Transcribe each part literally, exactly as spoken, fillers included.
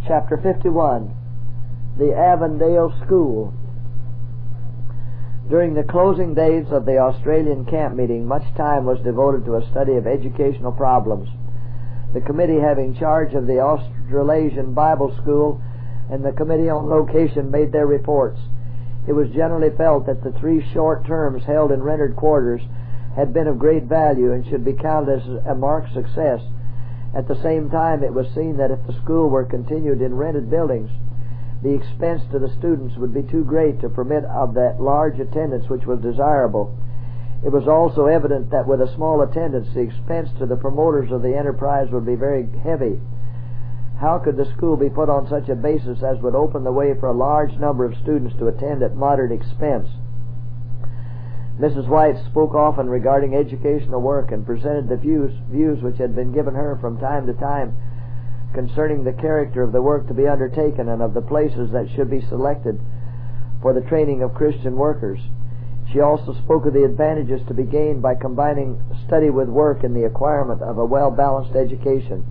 Chapter fifty-one, the Avondale School. During the closing days of the Australian camp meeting, much time was devoted to a study of educational problems. The committee having charge of the Australasian Bible School and the Committee on Location made their reports. It was generally felt that the three short terms held in rented quarters had been of great value and should be counted as a marked success. At the same time, it was seen that if the school were continued in rented buildings, the expense to the students would be too great to permit of that large attendance which was desirable. It was also evident that with a small attendance, the expense to the promoters of the enterprise would be very heavy. How could the school be put on such a basis as would open the way for a large number of students to attend at moderate expense? Missus White spoke often regarding educational work and presented the views, views which had been given her from time to time concerning the character of the work to be undertaken and of the places that should be selected for the training of Christian workers. She also spoke of the advantages to be gained by combining study with work in the acquirement of a well-balanced education.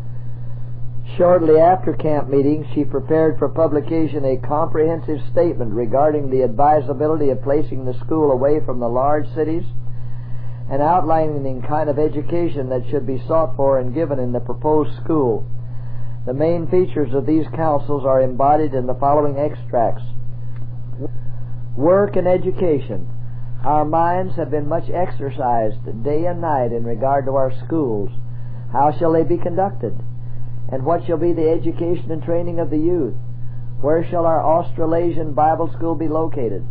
Shortly after camp meeting, she prepared for publication a comprehensive statement regarding the advisability of placing the school away from the large cities and outlining the kind of education that should be sought for and given in the proposed school. The main features of these counsels are embodied in the following extracts. Work and education. Our minds have been much exercised day and night in regard to our schools. How shall they be conducted? And what shall be the education and training of the youth? Where shall our Australasian Bible School be located?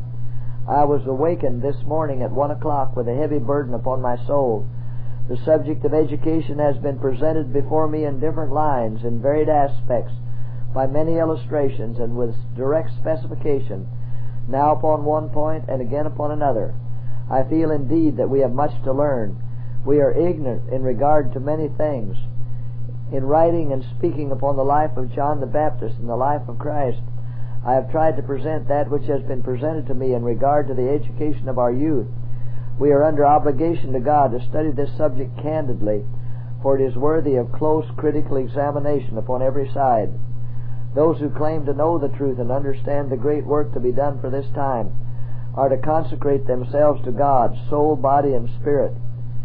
I was awakened this morning at one o'clock with a heavy burden upon my soul. The subject of education has been presented before me in different lines, in varied aspects, by many illustrations, and with direct specification, now upon one point and again upon another. I feel indeed that we have much to learn. We are ignorant in regard to many things. In writing and speaking upon the life of John the Baptist and the life of Christ, I have tried to present that which has been presented to me in regard to the education of our youth. We are under obligation to God to study this subject candidly, for it is worthy of close critical examination upon every side. Those who claim to know the truth and understand the great work to be done for this time are to consecrate themselves to God, soul, body, and spirit.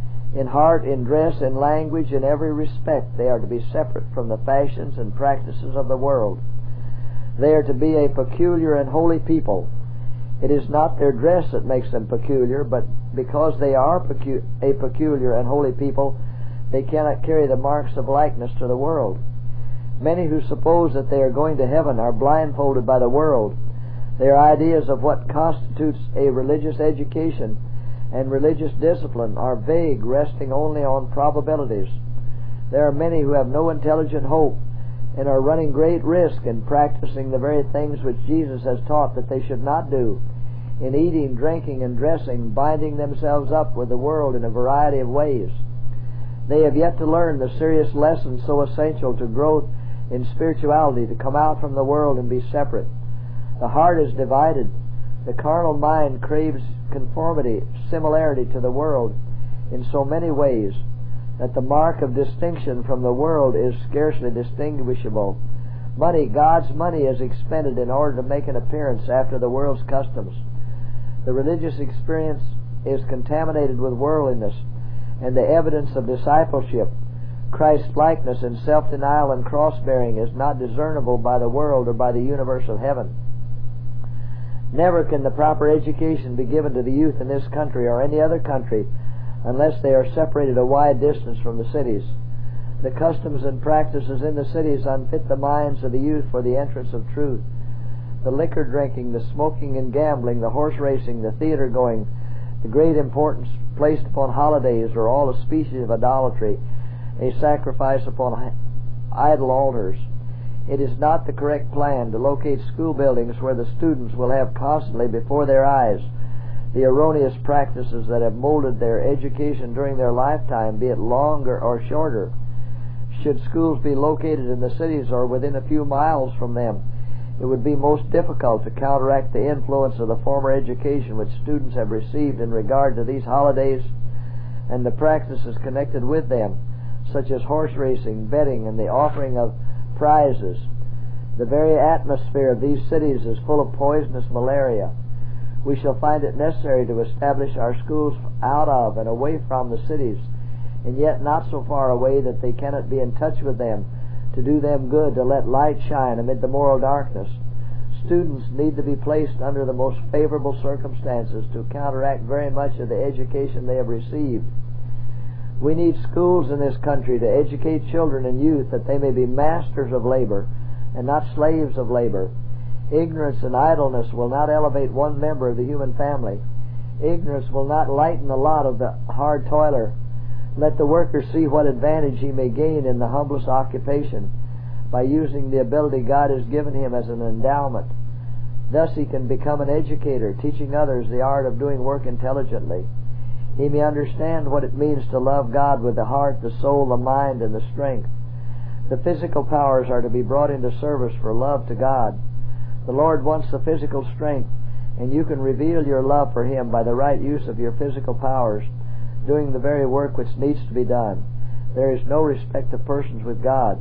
In heart, in dress, in language, in every respect, they are to be separate from the fashions and practices of the world. They are to be a peculiar and holy people. It is not their dress that makes them peculiar, but because they are pecu- a peculiar and holy people, they cannot carry the marks of likeness to the world. Many who suppose that they are going to heaven are blindfolded by the world. Their ideas of what constitutes a religious education and religious discipline are vague, resting only on probabilities. There are many who have no intelligent hope and are running great risk in practicing the very things which Jesus has taught that they should not do, in eating, drinking, and dressing, binding themselves up with the world in a variety of ways. They have yet to learn the serious lessons so essential to growth in spirituality, to come out from the world and be separate. The heart is divided. The carnal mind craves conformity, similarity to the world in so many ways that the mark of distinction from the world is scarcely distinguishable. Money, God's money, is expended in order to make an appearance after the world's customs. The religious experience is contaminated with worldliness, and the evidence of discipleship, Christ-likeness, and self-denial and cross-bearing is not discernible by the world or by the universe of heaven. Never can the proper education be given to the youth in this country or any other country unless they are separated a wide distance from the cities. The customs and practices in the cities unfit the minds of the youth for the entrance of truth. The liquor drinking, the smoking and gambling, the horse racing, the theater going, the great importance placed upon holidays are all a species of idolatry, a sacrifice upon idol altars. It is not the correct plan to locate school buildings where the students will have constantly before their eyes the erroneous practices that have molded their education during their lifetime, be it longer or shorter. Should schools be located in the cities or within a few miles from them, it would be most difficult to counteract the influence of the former education which students have received in regard to these holidays and the practices connected with them, such as horse racing, betting, and the offering of prizes. The very atmosphere of these cities is full of poisonous malaria. We shall find it necessary to establish our schools out of and away from the cities, and yet not so far away that they cannot be in touch with them, to do them good, to let light shine amid the moral darkness. Students need to be placed under the most favorable circumstances to counteract very much of the education they have received. We need schools in this country to educate children and youth that they may be masters of labor and not slaves of labor. Ignorance and idleness will not elevate one member of the human family. Ignorance will not lighten the lot of the hard toiler. Let the worker see what advantage he may gain in the humblest occupation by using the ability God has given him as an endowment. Thus he can become an educator, teaching others the art of doing work intelligently. He may understand what it means to love God with the heart, the soul, the mind, and the strength. The physical powers are to be brought into service for love to God. The Lord wants the physical strength, and you can reveal your love for Him by the right use of your physical powers, doing the very work which needs to be done. There is no respect of persons with God.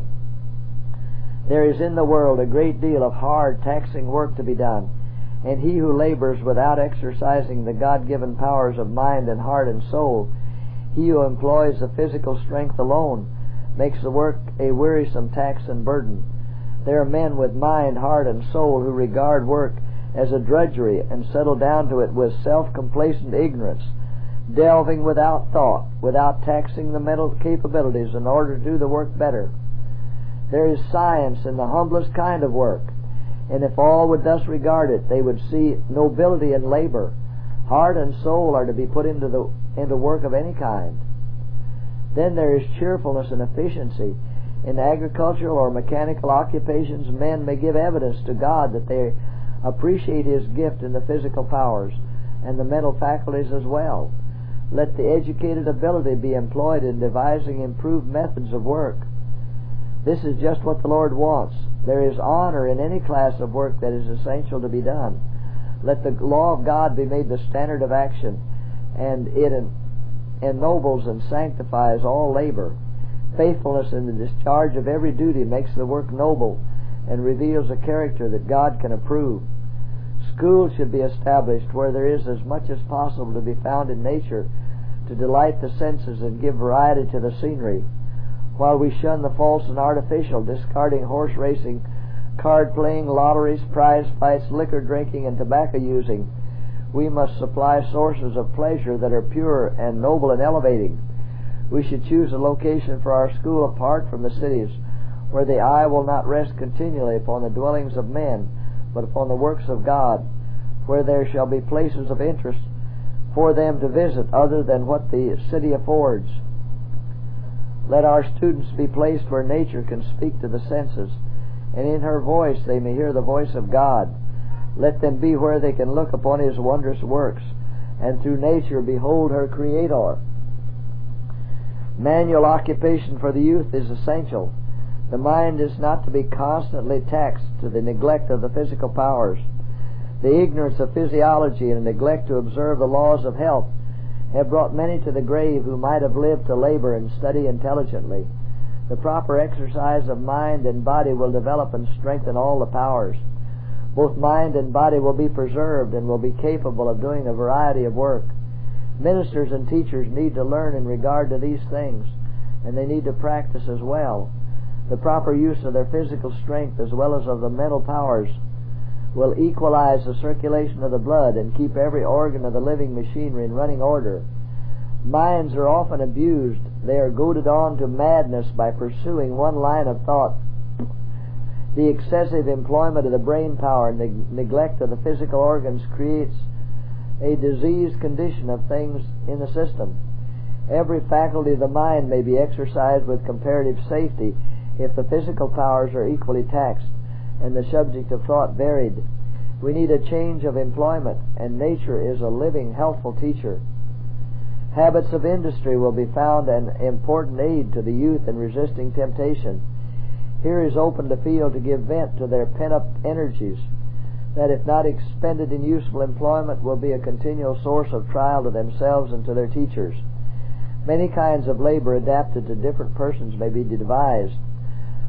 There is in the world a great deal of hard, taxing work to be done, and he who labors without exercising the God-given powers of mind and heart and soul, he who employs the physical strength alone, makes the work a wearisome tax and burden. There are men with mind, heart, and soul who regard work as a drudgery and settle down to it with self-complacent ignorance, delving without thought, without taxing the mental capabilities in order to do the work better. There is science in the humblest kind of work, and if all would thus regard it, they would see nobility in labor. Heart and soul are to be put into the into work of any kind. Then there is cheerfulness and efficiency. In agricultural or mechanical occupations, men may give evidence to God that they appreciate His gift in the physical powers and the mental faculties as well. Let the educated ability be employed in devising improved methods of work. This is just what the Lord wants. There is honor in any class of work that is essential to be done. Let the law of God be made the standard of action, and it ennobles and sanctifies all labor. Faithfulness in the discharge of every duty makes the work noble and reveals a character that God can approve. Schools should be established where there is as much as possible to be found in nature to delight the senses and give variety to the scenery, while we shun the false and artificial, discarding horse racing, card playing, lotteries, prize fights, liquor drinking, and tobacco using. We must supply sources of pleasure that are pure and noble and elevating. We should choose a location for our school apart from the cities, where the eye will not rest continually upon the dwellings of men, but upon the works of God, where there shall be places of interest for them to visit other than what the city affords. Let our students be placed where nature can speak to the senses, and in her voice they may hear the voice of God. Let them be where they can look upon His wondrous works, and through nature behold her Creator. Manual occupation for the youth is essential. The mind is not to be constantly taxed to the neglect of the physical powers. The ignorance of physiology and the neglect to observe the laws of health have brought many to the grave who might have lived to labor and study intelligently. The proper exercise of mind and body will develop and strengthen all the powers. Both mind and body will be preserved and will be capable of doing a variety of work. Ministers and teachers need to learn in regard to these things, and they need to practice as well. The proper use of their physical strength as well as of the mental powers will equalize the circulation of the blood and keep every organ of the living machinery in running order. Minds are often abused. They are goaded on to madness by pursuing one line of thought. The excessive employment of the brain power and the neglect of the physical organs creates a diseased condition of things in the system. Every faculty of the mind may be exercised with comparative safety if the physical powers are equally taxed and the subject of thought varied. We need a change of employment, and nature is a living, healthful teacher. Habits of industry will be found an important aid to the youth in resisting temptation. Here is opened a field to give vent to their pent-up energies, that if not expended in useful employment will be a continual source of trial to themselves and to their teachers. Many kinds of labor adapted to different persons may be devised.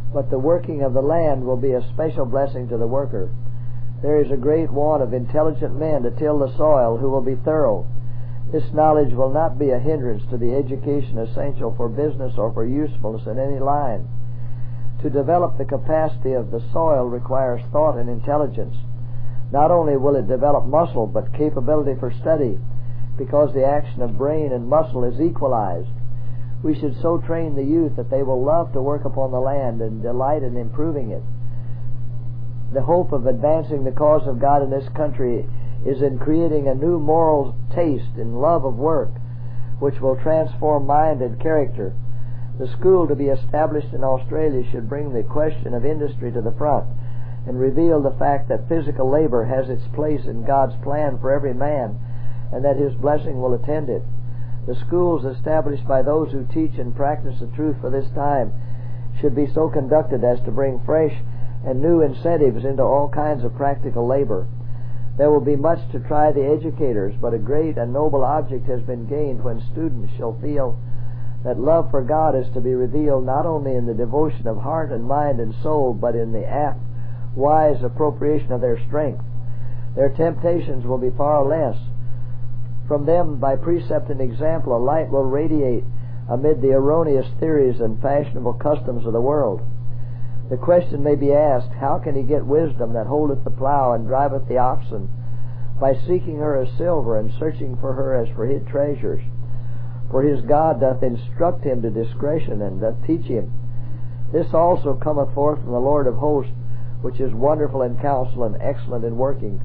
but the working of the land will be a special blessing to the worker. There is a great want of intelligent men to till the soil who will be thorough. This knowledge will not be a hindrance to the education essential for business or for usefulness in any line. To develop the capacity of the soil requires thought and intelligence. Not only will it develop muscle, but capability for study, because the action of brain and muscle is equalized. We should so train the youth that they will love to work upon the land and delight in improving it. The hope of advancing the cause of God in this country is in creating a new moral taste and love of work, which will transform mind and character. The school to be established in Australia should bring the question of industry to the front and reveal the fact that physical labor has its place in God's plan for every man, and that His blessing will attend it. The schools established by those who teach and practice the truth for this time should be so conducted as to bring fresh and new incentives into all kinds of practical labor. There will be much to try the educators, but a great and noble object has been gained when students shall feel that love for God is to be revealed not only in the devotion of heart and mind and soul, but in the apt, wise appropriation of their strength. Their temptations will be far less. From them, by precept and example, a light will radiate amid the erroneous theories and fashionable customs of the world. The question may be asked, how can he get wisdom that holdeth the plough and driveth the oxen? By seeking her as silver, and searching for her as for hid treasures. For his God doth instruct him to discretion, and doth teach him. This also cometh forth from the Lord of hosts, which is wonderful in counsel and excellent in working.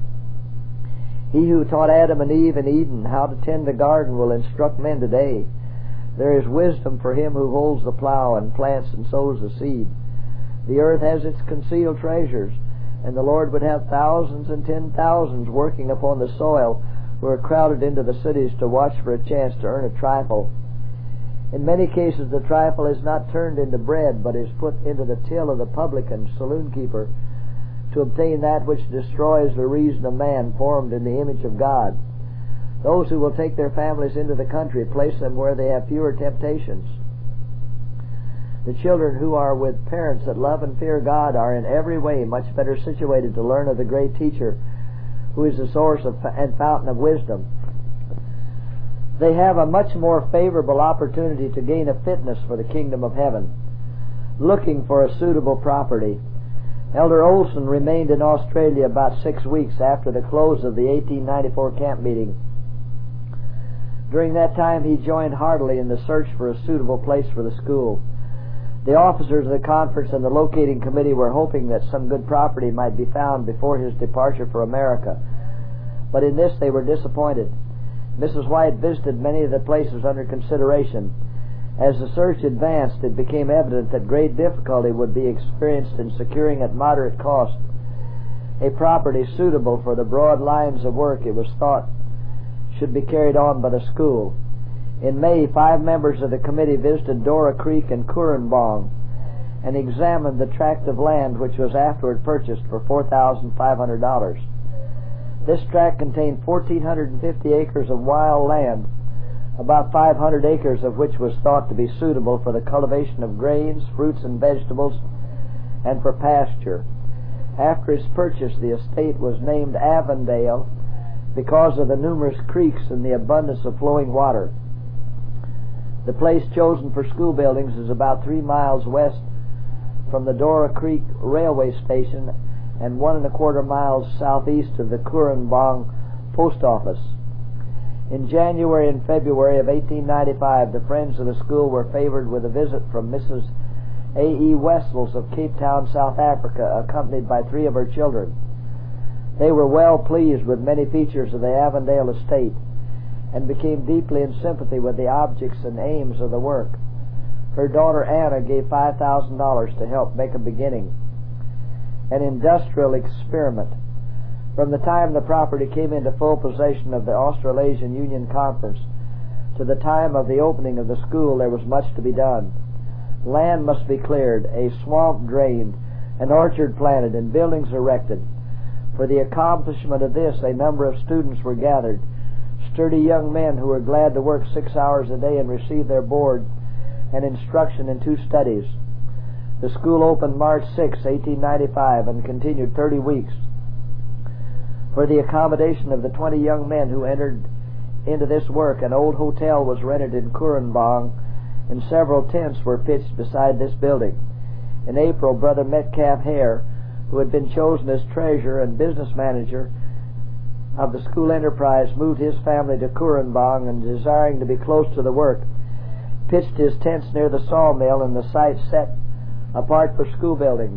He who taught Adam and Eve in Eden how to tend the garden will instruct men today. There is wisdom for him who holds the plough and plants and sows the seed. The earth has its concealed treasures, and the Lord would have thousands and ten thousands working upon the soil who are crowded into the cities to watch for a chance to earn a trifle. In many cases the trifle is not turned into bread, but is put into the till of the publican, saloon keeper, to obtain that which destroys the reason of man formed in the image of God. Those who will take their families into the country place them where they have fewer temptations. The children who are with parents that love and fear God are in every way much better situated to learn of the great teacher who is the source of and fountain of wisdom. They have a much more favorable opportunity to gain a fitness for the kingdom of heaven. Looking for a suitable property. Elder Olson remained in Australia about six weeks after the close of the eighteen ninety-four camp meeting. During that time he joined heartily in the search for a suitable place for the school. The officers of the conference and the locating committee were hoping that some good property might be found before his departure for America, but in this they were disappointed. Missus White visited many of the places under consideration. As the search advanced, it became evident that great difficulty would be experienced in securing at moderate cost a property suitable for the broad lines of work it was thought should be carried on by the school. In May, five members of the committee visited Dora Creek and Currumbong and examined the tract of land which was afterward purchased for four thousand five hundred dollars. This tract contained one thousand four hundred fifty acres of wild land, about five hundred acres of which was thought to be suitable for the cultivation of grains, fruits, and vegetables, and for pasture. After its purchase, the estate was named Avondale because of the numerous creeks and the abundance of flowing water. The place chosen for school buildings is about three miles west from the Dora Creek railway station and one and a quarter miles southeast of the Currumbong post office. In January and February of eighteen ninety-five, the friends of the school were favored with a visit from Missus A E Wessels of Cape Town, South Africa, accompanied by three of her children. They were well pleased with many features of the Avondale estate, and became deeply in sympathy with the objects and aims of the work. Her daughter Anna gave five thousand dollars to help make a beginning. An industrial experiment. From the time the property came into full possession of the Australasian Union Conference to the time of the opening of the school, there was much to be done. Land must be cleared, a swamp drained, an orchard planted, and buildings erected. For the accomplishment of this, a number of students were gathered, sturdy young men who were glad to work six hours a day and receive their board and instruction in two studies. The school opened March sixth, eighteen ninety-five, and continued thirty weeks. For the accommodation of the twenty young men who entered into this work, an old hotel was rented in Kurrenbong, and several tents were pitched beside this building. In April, Brother Metcalf Hare, who had been chosen as treasurer and business manager of the school enterprise, moved his family to Kurrenbong, and desiring to be close to the work, pitched his tents near the sawmill and the site set apart for school buildings.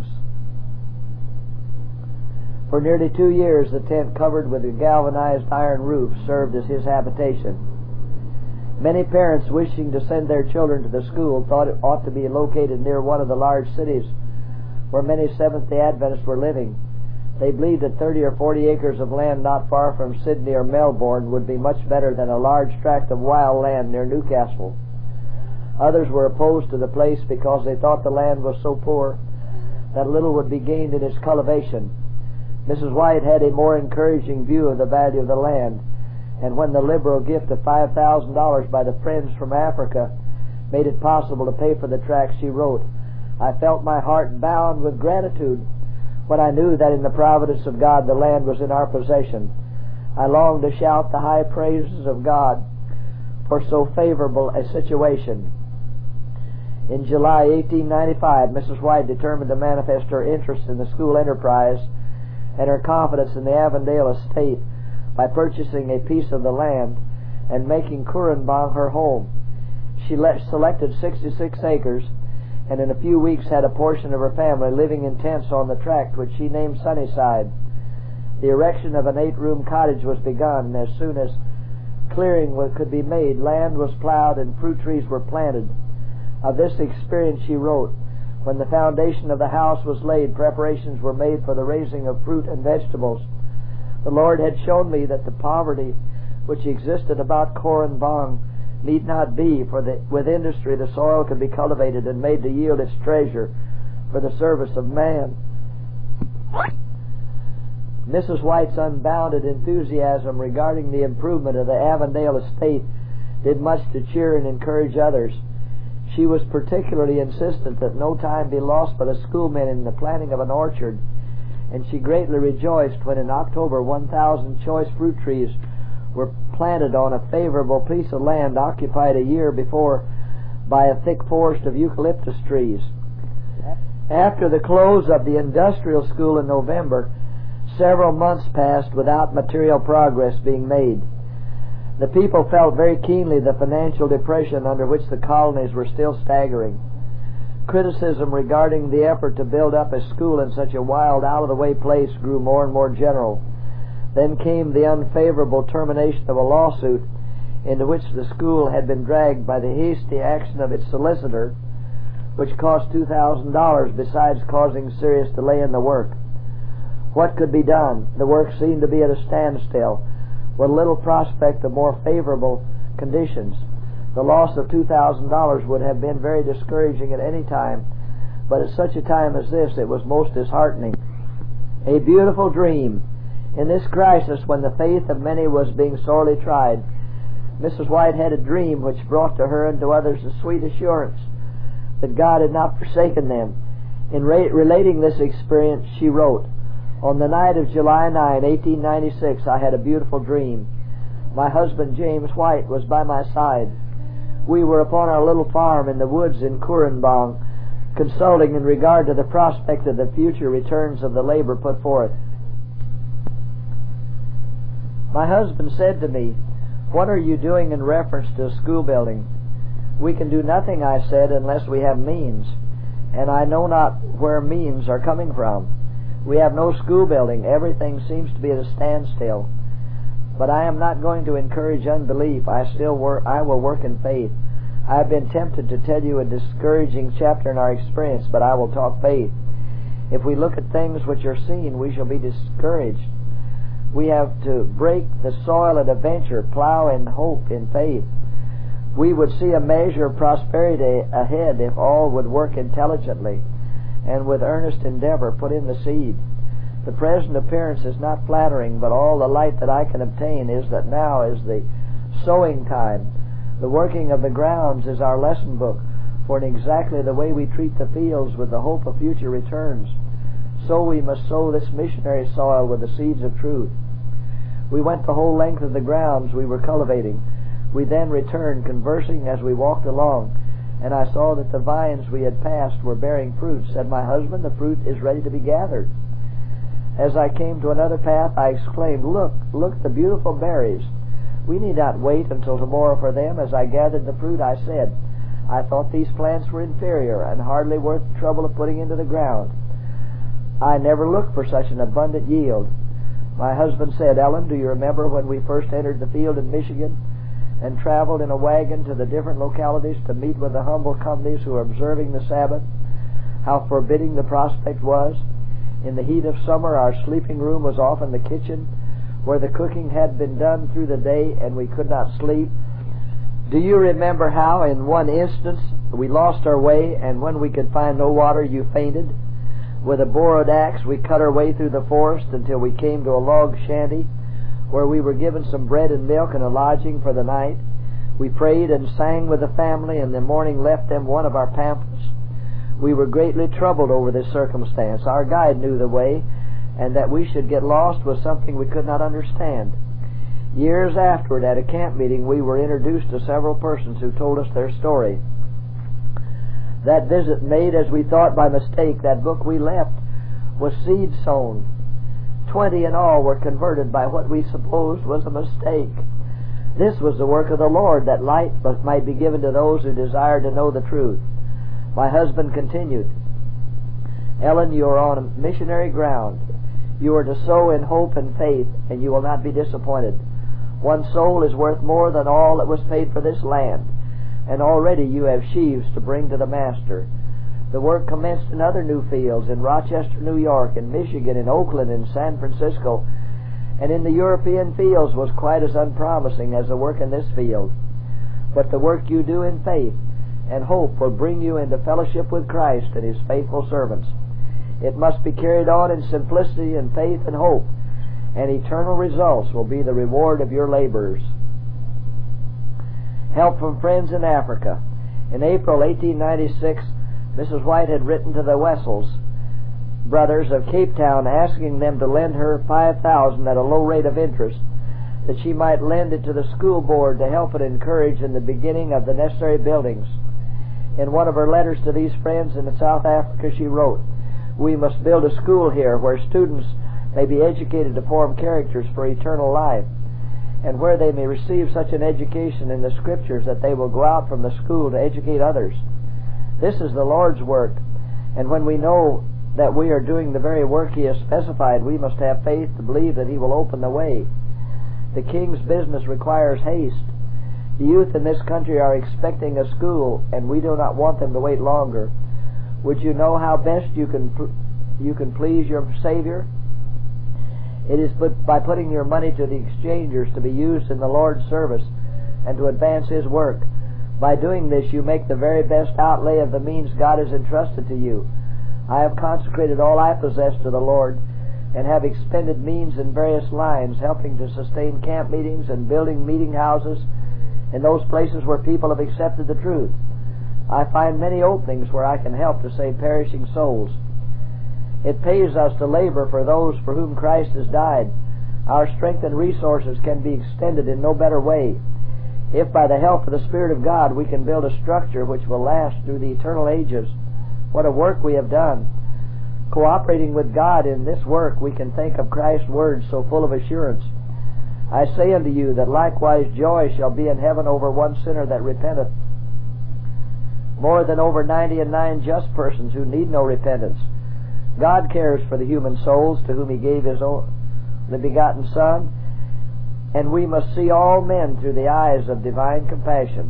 For nearly two years, the tent, covered with a galvanized iron roof, served as his habitation. Many parents wishing to send their children to the school thought it ought to be located near one of the large cities where many Seventh-day Adventists were living. They believed that thirty or forty acres of land not far from Sydney or Melbourne would be much better than a large tract of wild land near Newcastle. Others were opposed to the place because they thought the land was so poor that little would be gained in its cultivation. Missus White had a more encouraging view of the value of the land, and when the liberal gift of five thousand dollars by the Friends from Africa made it possible to pay for the tract, she wrote, "I felt my heart bound with gratitude when I knew that in the providence of God the land was in our possession. I longed to shout the high praises of God for so favorable a situation." In July eighteen ninety-five, Missus White determined to manifest her interest in the school enterprise and her confidence in the Avondale estate by purchasing a piece of the land and making Kurrenbong her home. She le- selected sixty-six acres, and in a few weeks had a portion of her family living in tents on the tract, which she named Sunnyside. The erection of an eight-room cottage was begun, and as soon as clearing could be made, land was plowed and fruit trees were planted. Of this experience she wrote, "When the foundation of the house was laid, preparations were made for the raising of fruit and vegetables. The Lord had shown me that the poverty which existed about Kurrenbong need not be, for the, with industry the soil could be cultivated and made to yield its treasure for the service of man." Missus White's unbounded enthusiasm regarding the improvement of the Avondale estate did much to cheer and encourage others. She was particularly insistent that no time be lost by the schoolmen in the planting of an orchard, and she greatly rejoiced when in October one thousand choice fruit trees were planted on a favorable piece of land occupied a year before by a thick forest of eucalyptus trees. After the close of the industrial school in November, several months passed without material progress being made. The people felt very keenly the financial depression under which the colonies were still staggering. Criticism regarding the effort to build up a school in such a wild, out-of-the-way place grew more and more general. Then came the unfavorable termination of a lawsuit into which the school had been dragged by the hasty action of its solicitor, which cost two thousand dollars besides causing serious delay in the work. What could be done? The work seemed to be at a standstill, with little prospect of more favorable conditions. The loss of two thousand dollars would have been very discouraging at any time, but at such a time as this it was most disheartening. A beautiful dream. In this crisis, when the faith of many was being sorely tried, Missus White had a dream which brought to her and to others a sweet assurance that God had not forsaken them. In re- relating this experience, she wrote, "On the night of July ninth, eighteen ninety-six, I had a beautiful dream. My husband, James White, was by my side. We were upon our little farm in the woods in Kurrenbong, consulting in regard to the prospect of the future returns of the labor put forth. My husband said to me, 'What are you doing in reference to a school building?' 'We can do nothing,' I said, 'unless we have means, and I know not where means are coming from. We have no school building. Everything seems to be at a standstill. But I am not going to encourage unbelief. I still work. I will work in faith. I have been tempted to tell you a discouraging chapter in our experience, but I will talk faith. If we look at things which are seen, we shall be discouraged. We have to break the soil at a venture, plow in hope, in faith. We would see a measure of prosperity ahead if all would work intelligently and with earnest endeavor put in the seed. The present appearance is not flattering, but all the light that I can obtain is that now is the sowing time. The working of the grounds is our lesson book, For in exactly the way we treat the fields with the hope of future returns, so we must sow this missionary soil with the seeds of truth. We went the whole length of the grounds we were cultivating. We then returned, conversing as we walked along, and I saw that the vines we had passed were bearing fruit. Said my husband, the fruit is ready to be gathered. As I came to another path, I exclaimed, Look, look, the beautiful berries. We need not wait until tomorrow for them. As I gathered the fruit, I said, I thought these plants were inferior and hardly worth the trouble of putting into the ground. I never looked for such an abundant yield. My husband said, Ellen, do you remember when we first entered the field in Michigan and traveled in a wagon to the different localities to meet with the humble companies who were observing the Sabbath? How forbidding the prospect was. In the heat of summer, our sleeping room was often the kitchen, where the cooking had been done through the day, and we could not sleep. Do you remember how, in one instance, we lost our way, and when we could find no water, you fainted? With a borrowed axe, we cut our way through the forest until we came to a log shanty, where we were given some bread and milk and a lodging for the night. We prayed and sang with the family, and in the morning left them one of our pamphlets. We were greatly troubled over this circumstance. Our guide knew the way, and that we should get lost was something we could not understand. Years afterward, at a camp meeting, we were introduced to several persons who told us their story. That visit made, as we thought by mistake, that book we left was seed sown. Twenty in all were converted by what we supposed was a mistake. This was the work of the Lord, that light might be given to those who desired to know the truth. My husband continued, Ellen, you are on missionary ground. You are to sow in hope and faith, and you will not be disappointed. One soul is worth more than all that was paid for this land, and already you have sheaves to bring to the Master. The work commenced in other new fields, in Rochester, New York, in Michigan, in Oakland, in San Francisco, and in the European fields was quite as unpromising as the work in this field. But the work you do in faith and hope will bring you into fellowship with Christ and His faithful servants. It must be carried on in simplicity and faith and hope, and eternal results will be the reward of your labors. Help from friends in Africa. In April eighteen ninety-six, Missus White had written to the Wessels brothers of Cape Town, asking them to lend her five thousand dollars at a low rate of interest, that she might lend it to the school board to help and encourage in the beginning of the necessary buildings. In one of her letters to these friends in South Africa, she wrote, We must build a school here where students may be educated to form characters for eternal life, and where they may receive such an education in the Scriptures that they will go out from the school to educate others. This is the Lord's work, and when we know that we are doing the very work He has specified, we must have faith to believe that He will open the way. The King's business requires haste. The youth in this country are expecting a school, and we do not want them to wait longer. Would you know how best you can you can please your Savior? It is by putting your money to the exchangers to be used in the Lord's service and to advance His work. By doing this, you make the very best outlay of the means God has entrusted to you. I have consecrated all I possess to the Lord, and have expended means in various lines, helping to sustain camp meetings and building meeting houses in those places where people have accepted the truth. I find many openings where I can help to save perishing souls. It pays us to labor for those for whom Christ has died. Our strength and resources can be extended in no better way. If by the help of the Spirit of God we can build a structure which will last through the eternal ages, what a work we have done. Cooperating with God in this work, we can think of Christ's words so full of assurance. I say unto you that likewise joy shall be in heaven over one sinner that repenteth, more than over ninety and nine just persons who need no repentance. God cares for the human souls to whom He gave His only begotten Son, and we must see all men through the eyes of divine compassion.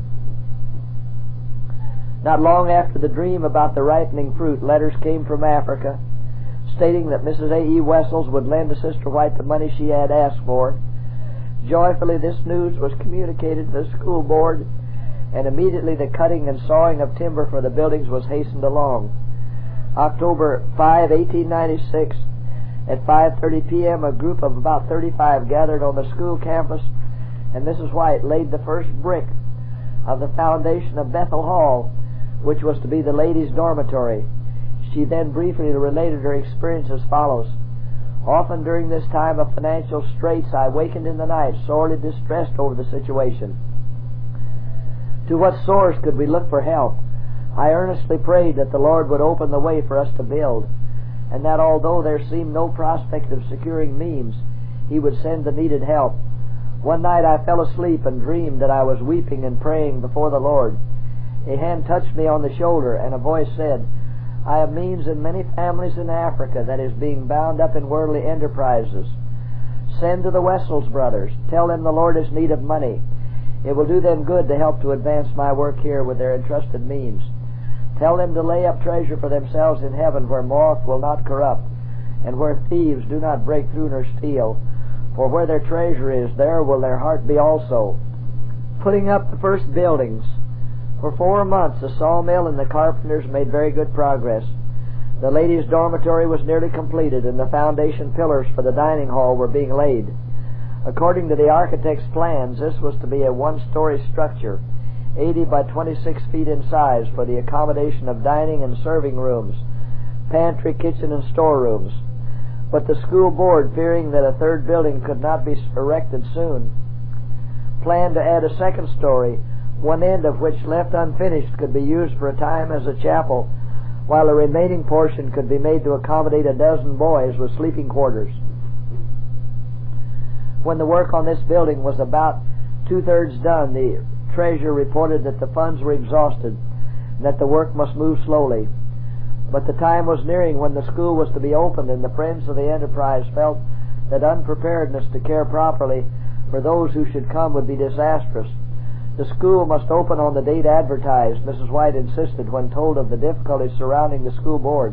Not long after the dream about the ripening fruit, letters came from Africa stating that Missus A E Wessels would lend to Sister White the money she had asked for. Joyfully this news was communicated to the school board, and immediately the cutting and sawing of timber for the buildings was hastened along. October fifth, eighteen ninety-six, at five thirty p.m., a group of about thirty-five gathered on the school campus, and Missus White laid the first brick of the foundation of Bethel Hall, which was to be the ladies' dormitory. She then briefly related her experience as follows. Often during this time of financial straits, I wakened in the night, sorely distressed over the situation. To what source could we look for help? I earnestly prayed that the Lord would open the way for us to build, and that although there seemed no prospect of securing means, He would send the needed help. One night I fell asleep and dreamed that I was weeping and praying before the Lord. A hand touched me on the shoulder, and a voice said, I have means in many families in Africa that is being bound up in worldly enterprises. Send to the Wessels brothers. Tell them the Lord has need of money. It will do them good to help to advance my work here with their entrusted means. Tell them to lay up treasure for themselves in heaven where moth will not corrupt, and where thieves do not break through nor steal. For where their treasure is, there will their heart be also. Putting up the first buildings. For four months the sawmill and the carpenters made very good progress. The ladies' dormitory was nearly completed, and the foundation pillars for the dining hall were being laid. According to the architect's plans, this was to be a one-story structure, eighty by twenty-six feet in size, for the accommodation of dining and serving rooms, pantry, kitchen, and storerooms. But the school board, fearing that a third building could not be erected soon, planned to add a second story, one end of which, left unfinished, could be used for a time as a chapel, while the remaining portion could be made to accommodate a dozen boys with sleeping quarters. When the work on this building was about two-thirds done, the treasurer reported that the funds were exhausted and that the work must move slowly. But the time was nearing when the school was to be opened, and the friends of the enterprise felt that unpreparedness to care properly for those who should come would be disastrous. The school must open on the date advertised, Missus White insisted when told of the difficulties surrounding the school board.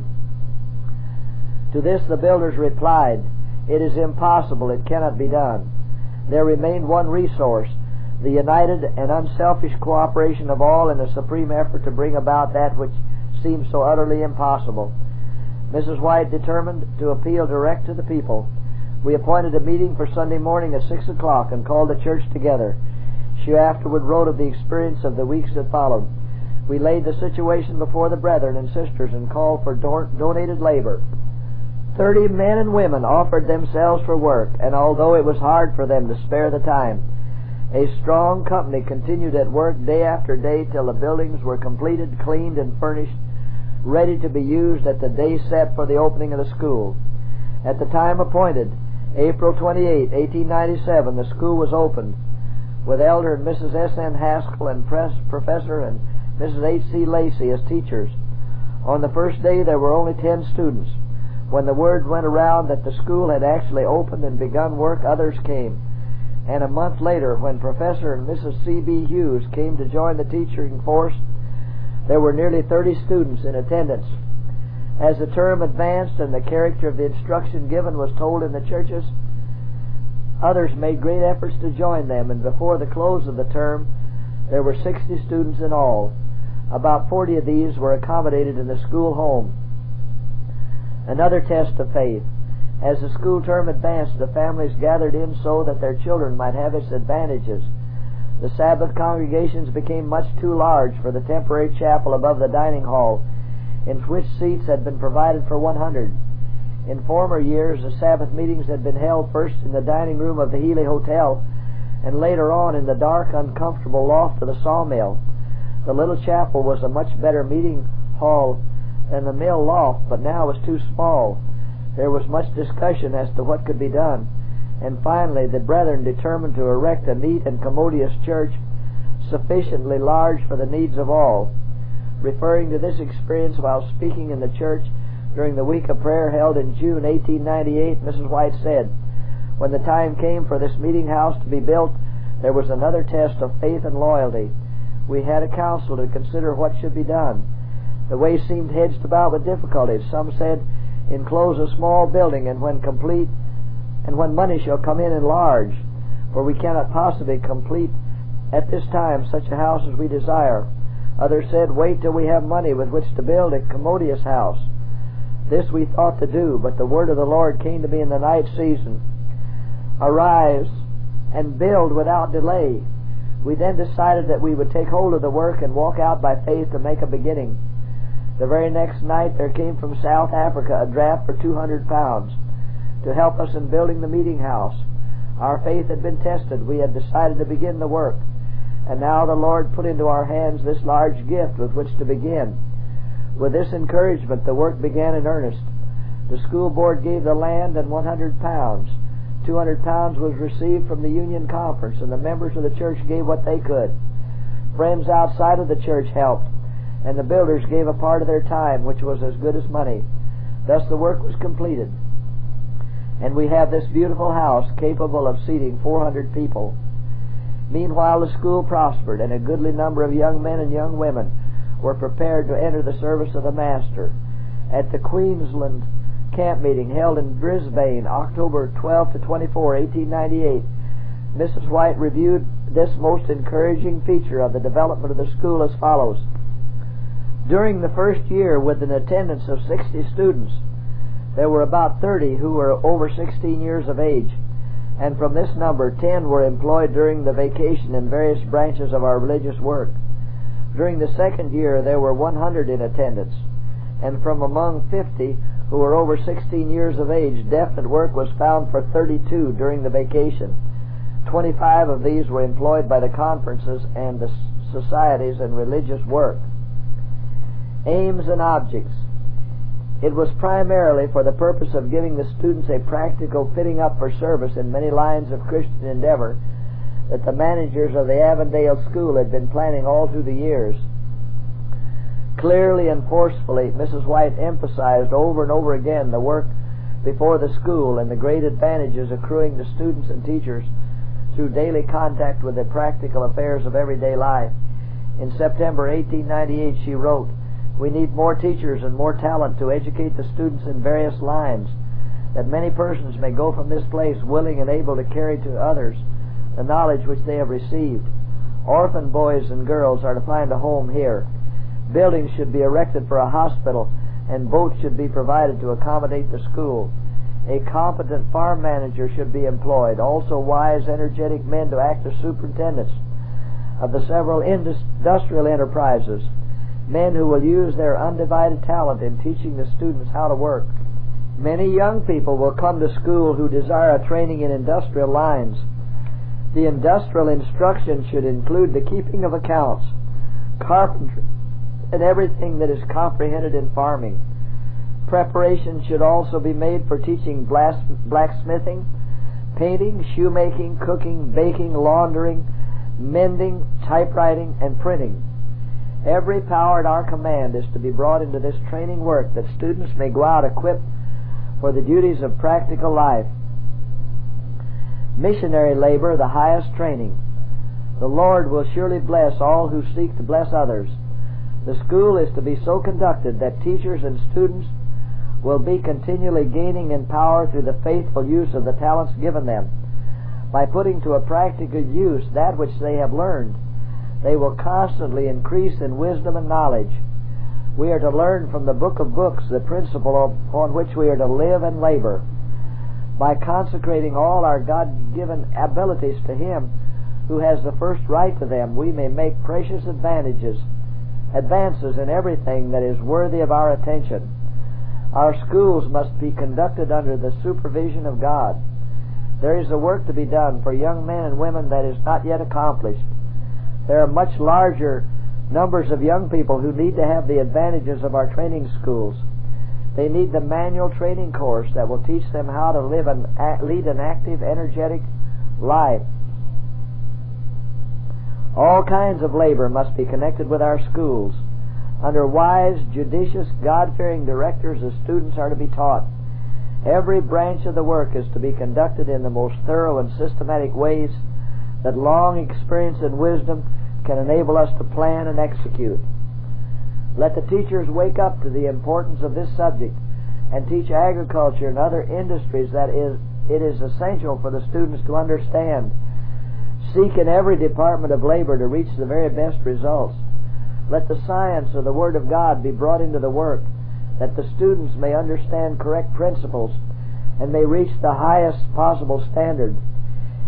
To this the builders replied, It is impossible, it cannot be done. There remained one resource, the united and unselfish cooperation of all in a supreme effort to bring about that which seemed so utterly impossible. Missus White determined to appeal direct to the people. We appointed a meeting for Sunday morning at six o'clock and called the church together. She afterward wrote of the experience of the weeks that followed. We laid the situation before the brethren and sisters and called for do- donated labor. Thirty men and women offered themselves for work, and although it was hard for them to spare the time, a strong company continued at work day after day till the buildings were completed, cleaned, and furnished, ready to be used at the day set for the opening of the school. At the time appointed, April twenty-eighth, eighteen ninety-seven, the school was opened, with Elder and Missus S N Haskell and Press Professor and Missus H C Lacey as teachers. On the first day there were only ten students. When the word went around that the school had actually opened and begun work, others came. And a month later, when Professor and Missus C B Hughes came to join the teaching force, there were nearly thirty students in attendance. As the term advanced and the character of the instruction given was told in the churches, others made great efforts to join them, and before the close of the term, there were sixty students in all. About forty of these were accommodated in the school home. Another test of faith. As the school term advanced, the families gathered in so that their children might have its advantages. The Sabbath congregations became much too large for the temporary chapel above the dining hall, in which seats had been provided for one hundred. In former years, the Sabbath meetings had been held first in the dining room of the Healy Hotel, and later on in the dark, uncomfortable loft of the sawmill. The little chapel was a much better meeting hall than the mill loft, but now was too small. There was much discussion as to what could be done, and finally the brethren determined to erect a neat and commodious church sufficiently large for the needs of all. Referring to this experience while speaking in the church during the week of prayer held in June eighteen ninety-eight, Missus White said, When the time came for this meeting house to be built, there was another test of faith and loyalty. We had a council to consider what should be done. The way seemed hedged about with difficulties. Some said, Enclose a small building, and when complete, and when money shall come in, enlarge, for we cannot possibly complete at this time such a house as we desire. Others said, Wait till we have money with which to build a commodious house. This we thought to do, but the word of the Lord came to me in the night season. Arise and build without delay. We then decided that we would take hold of the work and walk out by faith to make a beginning. The very next night there came from South Africa a draft for two hundred pounds to help us in building the meeting house. Our faith had been tested. We had decided to begin the work. And now the Lord put into our hands this large gift with which to begin. With this encouragement, the work began in earnest. The school board gave the land and one hundred pounds. two hundred pounds was received from the Union Conference, and the members of the church gave what they could. Friends outside of the church helped, and the builders gave a part of their time, which was as good as money. Thus the work was completed, and we have this beautiful house capable of seating four hundred people. Meanwhile, the school prospered, and a goodly number of young men and young women were prepared to enter the service of the Master. At the Queensland camp meeting held in Brisbane, October twelfth to twenty-fourth, eighteen ninety-eight, Missus White reviewed this most encouraging feature of the development of the school as follows. During the first year, with an attendance of sixty students, there were about thirty who were over sixteen years of age, and from this number, ten were employed during the vacation in various branches of our religious work. During the second year, there were one hundred in attendance, and from among fifty who were over sixteen years of age, definite work was found for thirty-two during the vacation. twenty-five of these were employed by the conferences and the societies in religious work. Aims and objects. It was primarily for the purpose of giving the students a practical fitting up for service in many lines of Christian endeavor that the managers of the Avondale School had been planning all through the years. Clearly and forcefully, Missus White emphasized over and over again the work before the school and the great advantages accruing to students and teachers through daily contact with the practical affairs of everyday life. In September eighteen ninety-eight, she wrote, "We need more teachers and more talent to educate the students in various lines, that many persons may go from this place willing and able to carry to others the knowledge which they have received. Orphan boys and girls are to find a home here. Buildings should be erected for a hospital, and boats should be provided to accommodate the school. A competent farm manager should be employed, also wise, energetic men to act as superintendents of the several industrial enterprises, men who will use their undivided talent in teaching the students how to work. Many young people will come to school who desire a training in industrial lines. The industrial instruction should include the keeping of accounts, carpentry, and everything that is comprehended in farming. Preparation should also be made for teaching blacksmithing, painting, shoemaking, cooking, baking, laundering, mending, typewriting, and printing. Every power at our command is to be brought into this training work that students may go out equipped for the duties of practical life. Missionary labor, the highest training. The Lord will surely bless all who seek to bless others. The school is to be so conducted that teachers and students will be continually gaining in power through the faithful use of the talents given them. By putting to a practical use that which they have learned, they will constantly increase in wisdom and knowledge. We are to learn from the book of books the principle upon which we are to live and labor. By consecrating all our God-given abilities to Him who has the first right to them, we may make precious advantages, advances in everything that is worthy of our attention. Our schools must be conducted under the supervision of God. There is a work to be done for young men and women that is not yet accomplished. There are much larger numbers of young people who need to have the advantages of our training schools. They need the manual training course that will teach them how to live and lead an active, energetic life. All kinds of labor must be connected with our schools. Under wise, judicious, God-fearing directors, the students are to be taught. Every branch of the work is to be conducted in the most thorough and systematic ways that long experience and wisdom can enable us to plan and execute. Let the teachers wake up to the importance of this subject and teach agriculture and other industries that is, it is essential for the students to understand. Seek in every department of labor to reach the very best results. Let the science of the Word of God be brought into the work, that the students may understand correct principles and may reach the highest possible standard.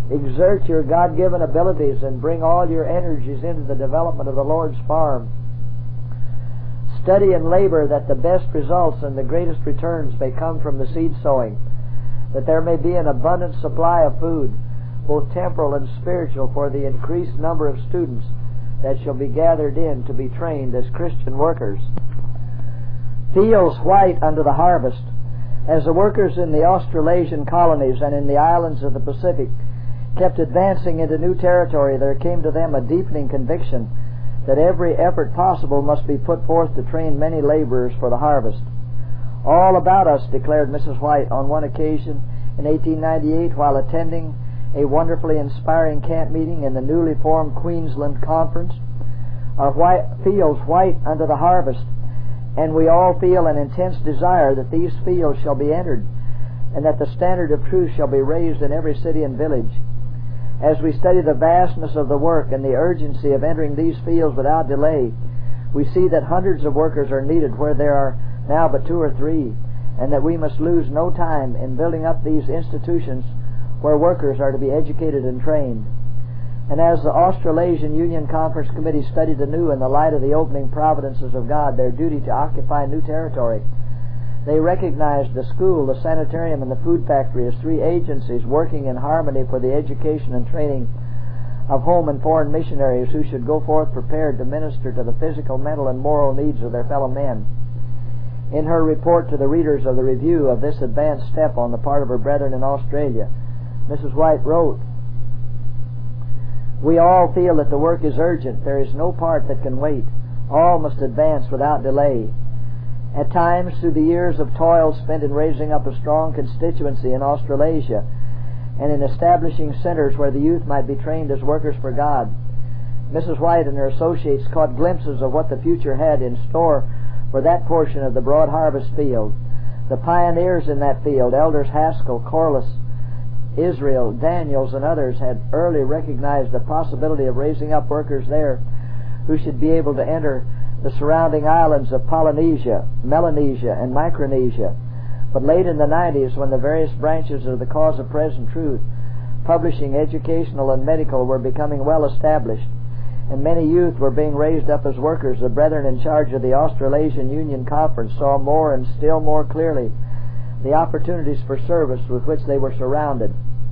Exert your God-given abilities and bring all your energies into the development of the Lord's farm. Study and labor that the best results and the greatest returns may come from the seed sowing, that there may be an abundant supply of food, both temporal and spiritual, for the increased number of students that shall be gathered in to be trained as Christian workers. Fields white unto the harvest. As the workers in the Australasian colonies and in the islands of the Pacific kept advancing into new territory, there came to them a deepening conviction that every effort possible must be put forth to train many laborers for the harvest. All about us, declared Missus White on one occasion in eighteen ninety-eight while attending a wonderfully inspiring camp meeting in the newly formed Queensland Conference, are white, fields white unto the harvest, and we all feel an intense desire that these fields shall be entered, and that the standard of truth shall be raised in every city and village. As we study the vastness of the work and the urgency of entering these fields without delay, we see that hundreds of workers are needed where there are now but two or three, and that we must lose no time in building up these institutions where workers are to be educated and trained. And as the Australasian Union Conference Committee studied anew in the light of the opening providences of God their duty to occupy new territory, they recognized the school, the sanitarium, and the food factory as three agencies working in harmony for the education and training of home and foreign missionaries who should go forth prepared to minister to the physical, mental, and moral needs of their fellow men. In her report to the readers of the review of this advanced step on the part of her brethren in Australia, Missus White wrote, "We all feel that the work is urgent. There is no part that can wait. All must advance without delay. At times, through the years of toil spent in raising up a strong constituency in Australasia and in establishing centers where the youth might be trained as workers for God, Missus White and her associates caught glimpses of what the future had in store for that portion of the broad harvest field. The pioneers in that field, Elders Haskell, Corliss, Israel, Daniels, and others, had early recognized the possibility of raising up workers there who should be able to enter the surrounding islands of Polynesia, Melanesia, and Micronesia. But late in the nineties, when the various branches of the Cause of Present Truth, publishing, educational, and medical, were becoming well established, and many youth were being raised up as workers, the brethren in charge of the Australasian Union Conference saw more and still more clearly the opportunities for service with which they were surrounded.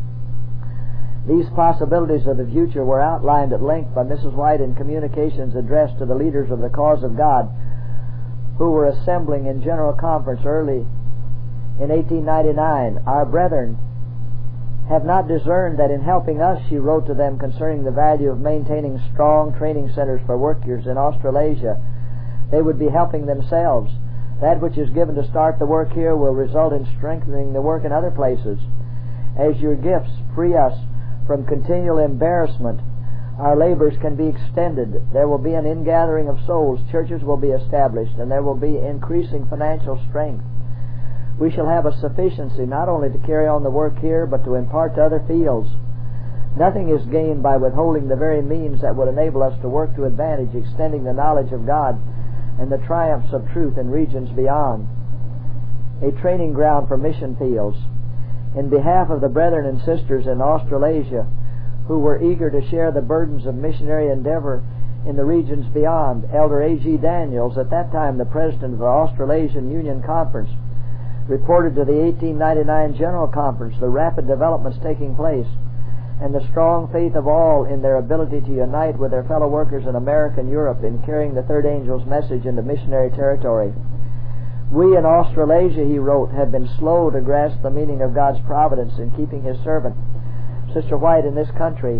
These possibilities of the future were outlined at length by Missus White in communications addressed to the leaders of the cause of God who were assembling in General Conference early in eighteen ninety-nine. Our brethren have not discerned that in helping us, she wrote to them concerning the value of maintaining strong training centers for workers in Australasia, they would be helping themselves. That which is given to start the work here will result in strengthening the work in other places. As your gifts free us from continual embarrassment, our labors can be extended. There will be an ingathering of souls, churches will be established, and there will be increasing financial strength. We shall have a sufficiency not only to carry on the work here, but to impart to other fields. Nothing is gained by withholding the very means that would enable us to work to advantage, extending the knowledge of God and the triumphs of truth in regions beyond. A training ground for mission fields. In behalf of the brethren and sisters in Australasia who were eager to share the burdens of missionary endeavor in the regions beyond, Elder A G Daniels, at that time the president of the Australasian Union Conference, reported to the eighteen ninety-nine General Conference the rapid developments taking place and the strong faith of all in their ability to unite with their fellow workers in America and Europe in carrying the third angel's message into missionary territory. We in Australasia, he wrote, have been slow to grasp the meaning of God's providence in keeping His servant, Sister White, in this country.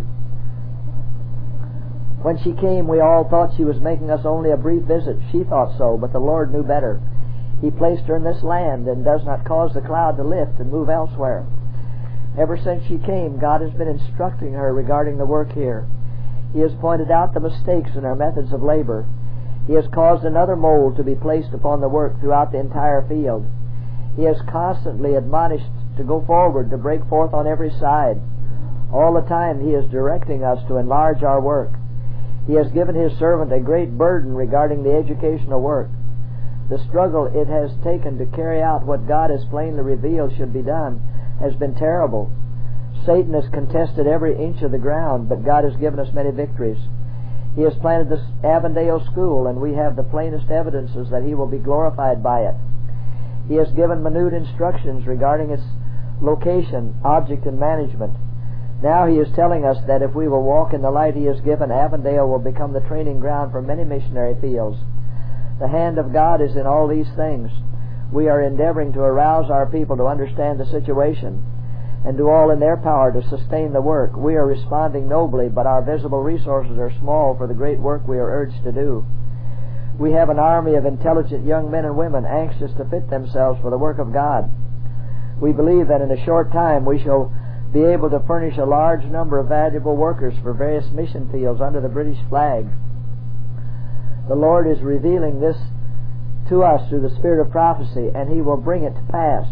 When she came, we all thought she was making us only a brief visit. She thought so, but the Lord knew better. He placed her in this land and does not cause the cloud to lift and move elsewhere. Ever since she came, God has been instructing her regarding the work here. He has pointed out the mistakes in our methods of labor. He has caused another mold to be placed upon the work throughout the entire field. He has constantly admonished to go forward, to break forth on every side. All the time He is directing us to enlarge our work. He has given His servant a great burden regarding the educational work. The struggle it has taken to carry out what God has plainly revealed should be done has been terrible. Satan has contested every inch of the ground, but God has given us many victories. He has planted this Avondale School, and we have the plainest evidences that He will be glorified by it. He has given minute instructions regarding its location, object, and management. Now He is telling us that if we will walk in the light He has given, Avondale will become the training ground for many missionary fields. The hand of God is in all these things. We are endeavoring to arouse our people to understand the situation and do all in their power to sustain the work. We are responding nobly, but our visible resources are small for the great work we are urged to do. We have an army of intelligent young men and women anxious to fit themselves for the work of God. We believe that in a short time we shall be able to furnish a large number of valuable workers for various mission fields under the British flag. The Lord is revealing this to us through the Spirit of prophecy, and He will bring it to pass.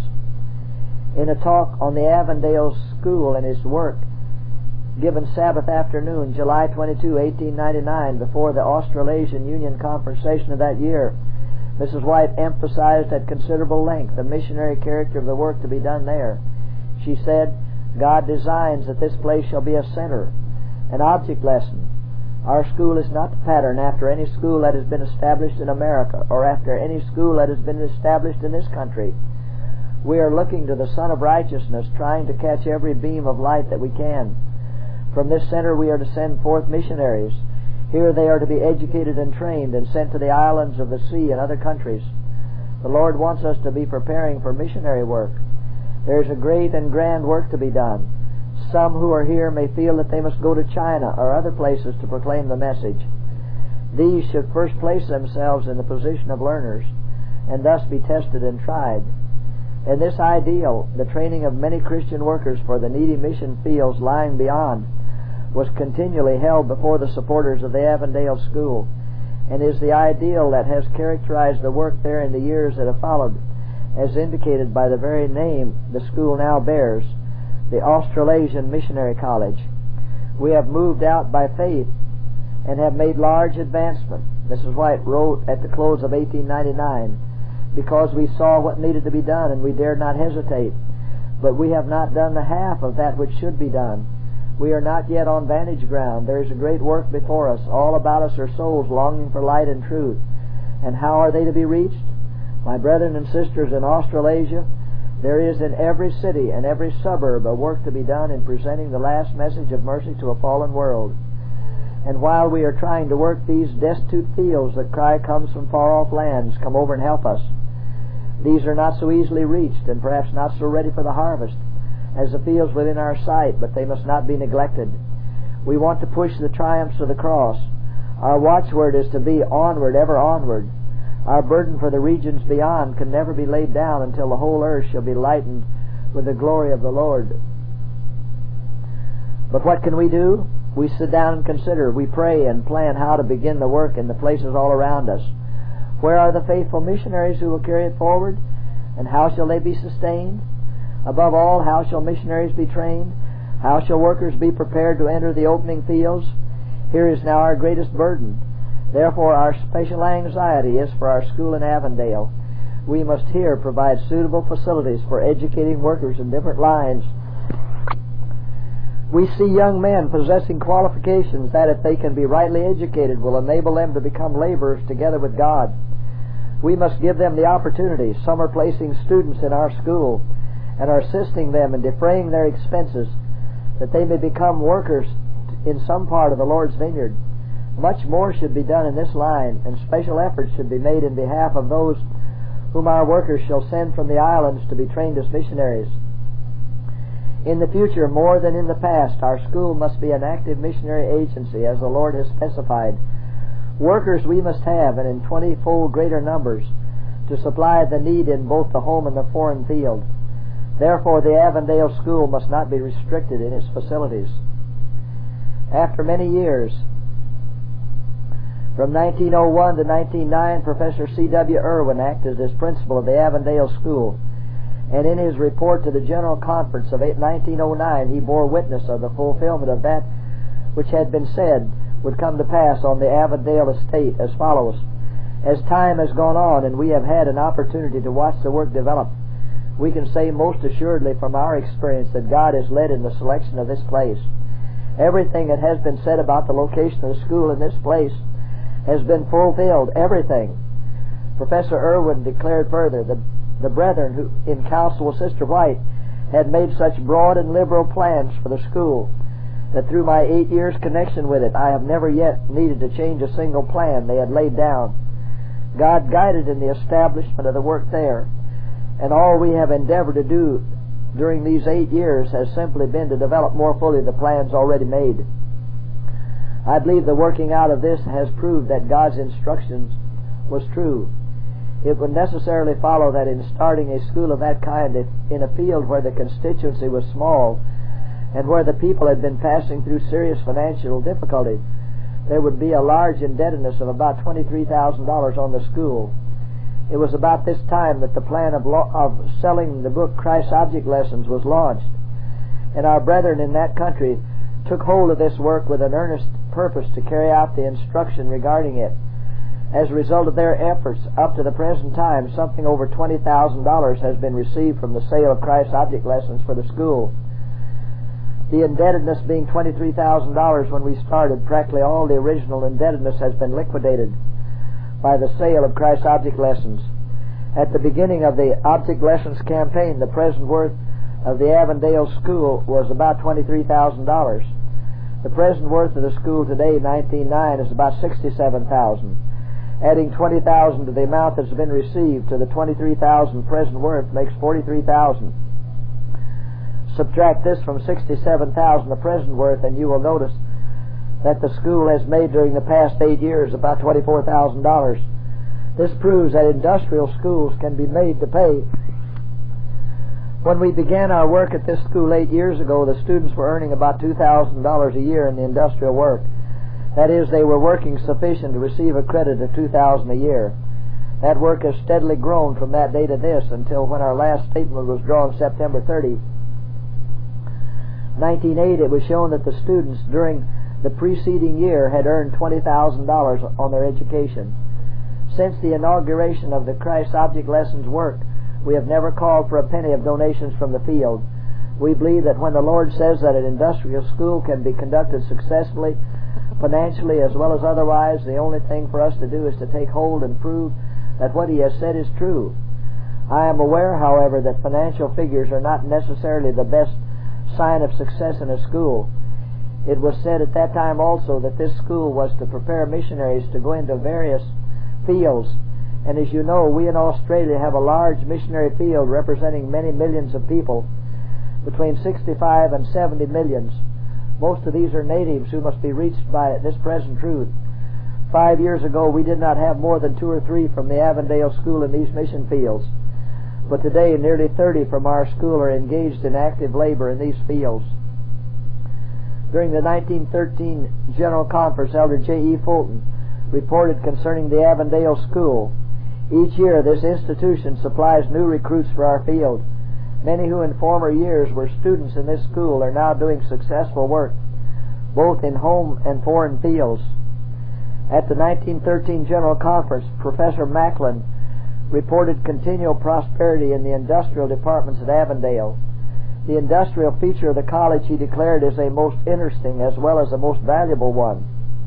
In a talk on the Avondale School and its work, given Sabbath afternoon, July twenty-second, eighteen ninety-nine, before the Australasian Union Conference session of that year, Missus White emphasized at considerable length the missionary character of the work to be done there. She said, God designs that this place shall be a center, an object lesson. Our school is not to pattern after any school that has been established in America or after any school that has been established in this country. We are looking to the Son of Righteousness, trying to catch every beam of light that we can. From this center we are to send forth missionaries. Here they are to be educated and trained and sent to the islands of the sea and other countries. The Lord wants us to be preparing for missionary work. There is a great and grand work to be done. Some who are here may feel that they must go to China or other places to proclaim the message. These should first place themselves in the position of learners and thus be tested and tried. In this ideal, the training of many Christian workers for the needy mission fields lying beyond was continually held before the supporters of the Avondale School, and is the ideal that has characterized the work there in the years that have followed, as indicated by the very name the school now bears, the Australasian Missionary College. We have moved out by faith and have made large advancement, Missus White wrote at the close of eighteen ninety-nine, because we saw what needed to be done and we dared not hesitate. But we have not done the half of that which should be done. We are not yet on vantage ground. There is a great work before us. All about us are souls longing for light and truth. And how are they to be reached? My brethren and sisters in Australasia, there is in every city and every suburb a work to be done in presenting the last message of mercy to a fallen world. And while we are trying to work these destitute fields, the cry comes from far-off lands, come over and help us. These are not so easily reached, and perhaps not so ready for the harvest as the fields within our sight, but they must not be neglected. We want to push the triumphs of the cross. Our watchword is to be onward, ever onward. Our burden for the regions beyond can never be laid down until the whole earth shall be lightened with the glory of the Lord. But what can we do? We sit down and consider. We pray and plan how to begin the work in the places all around us. Where are the faithful missionaries who will carry it forward? And how shall they be sustained? Above all, how shall missionaries be trained? How shall workers be prepared to enter the opening fields? Here is now our greatest burden. Therefore, our special anxiety is for our school in Avondale. We must here provide suitable facilities for educating workers in different lines. We see young men possessing qualifications that, if they can be rightly educated, will enable them to become laborers together with God. We must give them the opportunity. Some are placing students in our school and are assisting them in defraying their expenses, that they may become workers in some part of the Lord's vineyard. Much more should be done in this line, and special efforts should be made in behalf of those whom our workers shall send from the islands to be trained as missionaries. In the future, more than in the past, our school must be an active missionary agency, as the Lord has specified. Workers we must have, and in twenty-fold greater numbers, to supply the need in both the home and the foreign field. Therefore, the Avondale School must not be restricted in its facilities. After many years, from nineteen oh one to nineteen oh nine, Professor C W Irwin acted as principal of the Avondale School, and in his report to the General Conference of nineteen oh nine, he bore witness of the fulfillment of that which had been said would come to pass on the Avondale estate as follows. As time has gone on and we have had an opportunity to watch the work develop, we can say most assuredly from our experience that God has led in the selection of this place. Everything that has been said about the location of the school in this place has been fulfilled. Everything. Professor Irwin declared further that the brethren who, in council with Sister White, had made such broad and liberal plans for the school that through my eight years' connection with it, I have never yet needed to change a single plan they had laid down. God guided in the establishment of the work there, and all we have endeavored to do during these eight years has simply been to develop more fully the plans already made. I believe the working out of this has proved that God's instructions was true. It would necessarily follow that in starting a school of that kind in a field where the constituency was small and where the people had been passing through serious financial difficulty, there would be a large indebtedness of about twenty-three thousand dollars on the school. It was about this time that the plan of, lo- of selling the book Christ's Object Lessons was launched, and our brethren in that country took hold of this work with an earnest purpose to carry out the instruction regarding it. As a result of their efforts, up to the present time, something over twenty thousand dollars has been received from the sale of Christ's Object Lessons for the school. The indebtedness being twenty-three thousand dollars when we started, practically all the original indebtedness has been liquidated by the sale of Christ's Object Lessons. At the beginning of the Object Lessons campaign, the present worth of the Avondale School was about twenty-three thousand dollars. The present worth of the school today, nineteen nine, is about sixty-seven thousand dollars. Adding twenty thousand dollars to the amount that's been received to the twenty-three thousand dollars present worth makes forty-three thousand dollars. Subtract this from sixty-seven thousand dollars, the present worth, and you will notice that the school has made during the past eight years about twenty-four thousand dollars. This proves that industrial schools can be made to pay. When we began our work at this school eight years ago, the students were earning about two thousand dollars a year in the industrial work. That is, they were working sufficient to receive a credit of two thousand dollars a year. That work has steadily grown from that day to this until when our last statement was drawn September thirtieth, nineteen eighty, it was shown that the students during the preceding year had earned twenty thousand dollars on their education. Since the inauguration of the Christ's Object Lessons work, we have never called for a penny of donations from the field. We believe that when the Lord says that an industrial school can be conducted successfully, financially as well as otherwise, the only thing for us to do is to take hold and prove that what He has said is true. I am aware, however, that financial figures are not necessarily the best sign of success in a school. It was said at that time also that this school was to prepare missionaries to go into various fields, and as you know, we in Australia have a large missionary field representing many millions of people, between sixty-five and seventy millions. Most of these are natives who must be reached by this present truth. Five years ago, we did not have more than two or three from the Avondale School in these mission fields, but today nearly thirty from our school are engaged in active labor in these fields. During the nineteen thirteen General Conference, Elder J E Fulton reported concerning the Avondale School, "Each year this institution supplies new recruits for our field. Many who in former years were students in this school are now doing successful work, both in home and foreign fields." At the nineteen thirteen General Conference, Professor Macklin reported continual prosperity in the industrial departments at Avondale. The industrial feature of the college, he declared, is a most interesting as well as a most valuable one.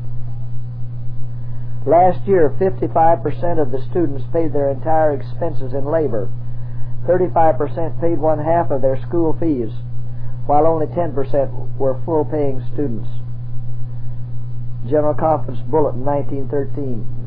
Last year, fifty-five percent of the students paid their entire expenses in labor. thirty-five percent paid one half of their school fees, while only ten percent were full-paying students. General Conference Bulletin, nineteen thirteen.